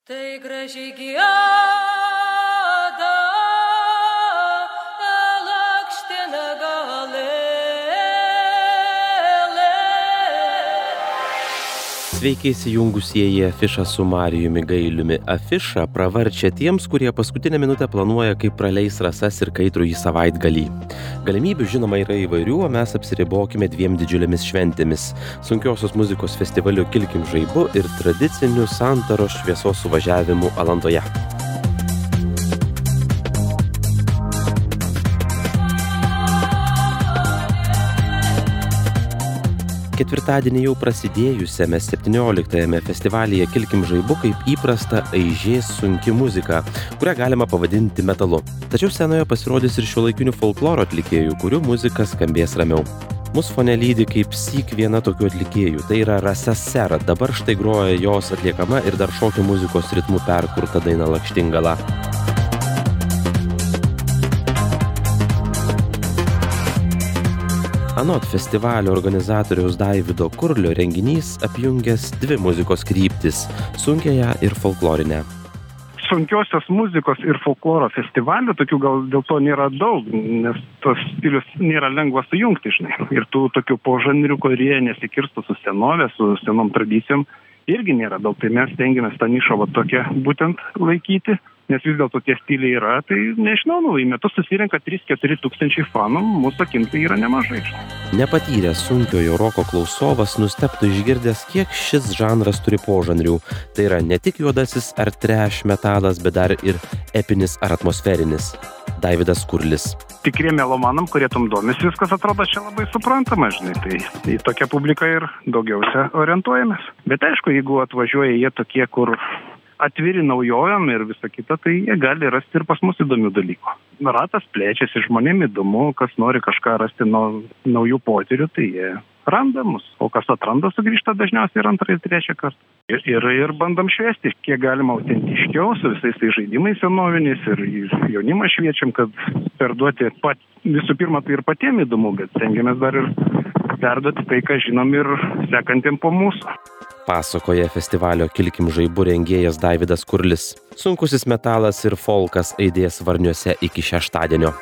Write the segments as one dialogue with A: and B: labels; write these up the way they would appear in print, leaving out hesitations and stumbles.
A: Tai gražiai gieda lakština galėlė.
B: Sveiki įsijungusieji Afišą su Marijumi Gailiumi. Afiša pravarčia tiems, kurie paskutinę minutę planuoja, kaip praleis rasas ir kaitrųjį savaitgalį. Galimybių žinoma yra įvairių, o mes apsiribokime dviem didžiulėmis šventėmis – sunkiosios muzikos festivaliu Kilkim žaibu ir tradiciniu Santaros šviesos suvažiavimu Alantoje. Ketvirtadienį jau prasidėjusiame 17-ame festivalyje Kilkim žaibu kaip įprasta aižės sunki muzika, kurią galima pavadinti metalu. Tačiau scenoje pasirodys ir šiuolaikinių folkloro atlikėjų, kurių muzika skambės ramiau. Mus fone lydi kaip syk viena tokių atlikėjų, tai yra Rasa Sera. Dabar štai groja jos atliekama ir dar šokio muzikos ritmų perkurta daina Lakštingala. Anot festivalio organizatoriaus Daivido Kurlio renginys apjungęs dvi muzikos kryptis – sunkiąją ir folklorinę.
C: Sunkiosios muzikos ir folkloro festivalio, tokių gal dėl to nėra daug, nes tos stilius nėra lengva sujungti, žinai. Ir tų tokių požanrių, kurie nesikirstų su senovė, su senom tradicijom, irgi nėra daug. Tai mes stengiamės tą nišą va tokią būtent laikyti. Nes vis dėlto tie stiliai yra, tai nežinau, į metus susirenka 3-4 tūkstančiai fanų, mūsų akim tai yra nemažai.
B: Nepatyręs sunkiojo roko klausovas nustebtų išgirdęs, kiek šis žanras turi požanrių. Tai yra ne tik juodasis ar trash metalas, bet dar ir epinis ar atmosferinis. Daividas Kurlis.
C: Tikriem melomanam, kurie tom domisi, viskas atrodo čia labai suprantama, žinai, tai į tokią publiką ir daugiausia orientuojamės. Bet aišku, jeigu atvažiuoja jie tokie, kur atviri naujojom ir visa kita, tai jie gali rasti ir pas mus įdomių dalykų. Ratas plečiasi, žmonėm įdomu, kas nori kažką rasti naujų potyrių, tai jie randa mus. O kas atranda, sugrįžta dažniausiai ir antrą ir trečią kartą. Ir bandom šviesti, kiek galima autentiškiau, su visais tai žaidimais senoviniais ir jaunimą šviečiam, kad perduoti visų pirma tai ir patiem įdomu, bet stengiamės dar ir perduoti tai, ką žinom ir sekantiem po mūsų.
B: Pasakoja festivalio Kilkim žaibu rengėjas Daividas Kurlis. Sunkusis metalas ir folkas aidės Varniuose iki šeštadienio.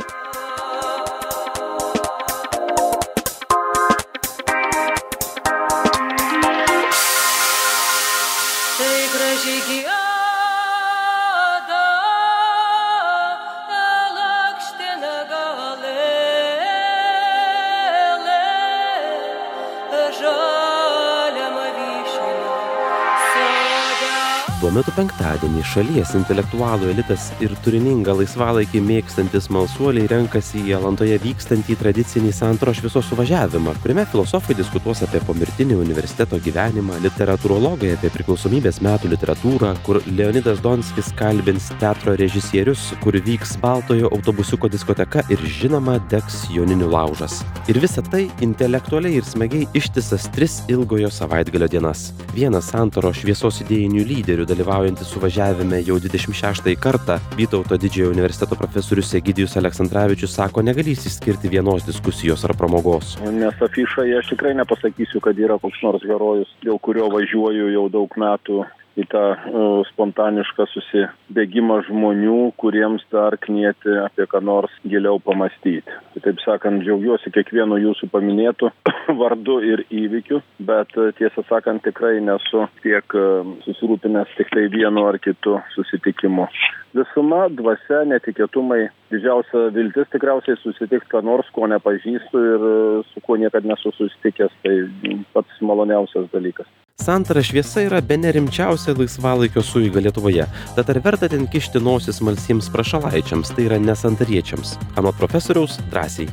A: Tai gražiai gieda lakština galėlė.
B: Tuo metu penktadienį šalies intelektualų elitas ir turiningą laisvalaikį mėgstantis smalsuoliai renkasi į Alantoje vykstantį tradicinį Santaros šviesos suvažiavimą, kuriame filosofai diskutuos apie pomirtinį universiteto gyvenimą, literatūrologai apie priklausomybės metų literatūrą, kur Leonidas Donskis kalbins teatro režisierius, kur vyks Baltojo autobusiuko diskoteka ir žinoma degs Joninių laužas. Ir visa tai intelektualiai ir smagiai ištisas 3 ilgojo savaitgalio dienas. Vienas Santaros šviesos idėjinių lyderių dalyvaujantis suvažiavime jau 26 kartą, Vytauto didžiojo universiteto profesorius Egidijus Aleksandravičius sako, negalys išskirti vienos diskusijos ar pramogos.
D: Nes afišoje aš tikrai nepasakysiu, kad yra koks nors herojus, dėl kurio važiuoju jau daug metų į tą spontanišką susibėgimą žmonių, kuriems dar knieti apie ką nors giliau pamastyti. Taip sakant, džiaugiuosi kiekvienu jūsų paminėtų vardu ir įvykiu, bet tiesą sakant, tikrai nesu tiek susirūpinęs tik tai vienu ar kitu susitikimu. Visuma, dvasia, netikėtumai, didžiausia viltis tikriausiai susitikti ką nors, ko nepažįstu ir su kuo niekad nesu susitikęs, tai pats maloniausias dalykas.
B: Santara šviesa yra bene rimčiausia laisvalaikio sueiga Lietuvoje, tad ar verta ten kišti nosis smalsiems prašalaičiams, tai yra nesantariečiams? Anot profesoriaus drąsiai.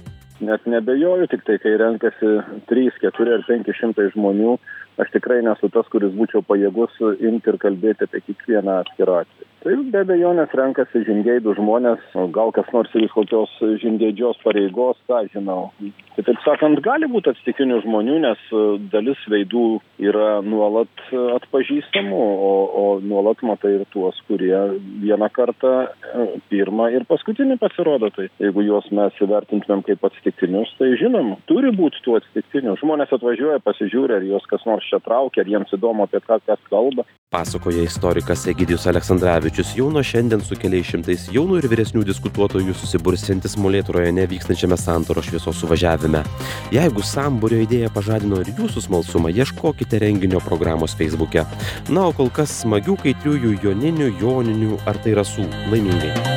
D: Net nebejoju, tik tai kai renkasi 3, 4 ar 500 žmonių, aš tikrai nesu tas, kuris būčiau pajėgus imti ir kalbėti apie kiekvieną atskirą atvejį. Tai be abejonės renkasi žingeidų žmonės, gal kas nors ir iš kokios žingeidžios pareigos, tą žinau. Tai taip sakant, gali būti atsitiktinių žmonių, nes dalis veidų yra nuolat atpažįstamų, o nuolat matai ir tuos, kurie vieną kartą pirmą ir paskutinį pasirodo. Tai jeigu juos mes įvertintumėm kaip atsitiktinius, tai žinom, turi būti tų atsitiktinių. Žmonės atvažiuoja, pasižiūri, ar juos kas nors juos čia traukia, ar jiems įdomu, apie ką kas kalba.
B: Pasakoja istorikas Egidijus Aleksandravičius. Jau nuo šiandien su keliais šimtais jaunų ir vyresnių diskutuotojų susibursiantis Molėtų rajone vykstančiame Santaros šviesos suvažiavime. Jeigu sambūrio idėja pažadino ir jūsų smalsumą, ieškokite renginio programos Facebook'e. Na, o kol kas smagių kaitriųjų joninių, joninių ar tai rasų. Laimingai.